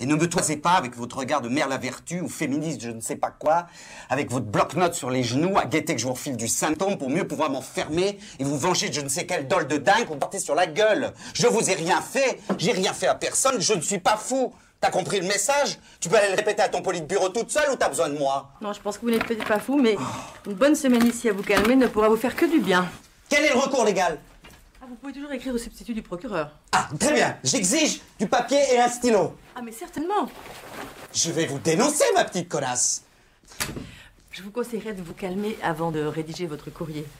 Et ne me toisez pas avec votre regard de mère la vertu ou féministe je ne sais pas quoi, avec votre bloc-notes sur les genoux, à guetter que je vous refile du symptôme pour mieux pouvoir m'enfermer et vous venger de je ne sais quelle dole de dingue pour porter sur la gueule. Je vous ai rien fait, j'ai rien fait à personne, je ne suis pas fou. T'as compris le message? Tu peux aller le répéter à ton politburo toute seule ou t'as besoin de moi? Non, je pense que vous n'êtes peut-être pas fou, mais une bonne semaine ici à vous calmer ne pourra vous faire que du bien. Quel est le recours légal? Ah, vous pouvez toujours écrire au substitut du procureur. Ah, très bien, j'exige du papier et un stylo. Ah, mais certainement. Je vais vous dénoncer, ma petite connasse. Je vous conseillerais de vous calmer avant de rédiger votre courrier.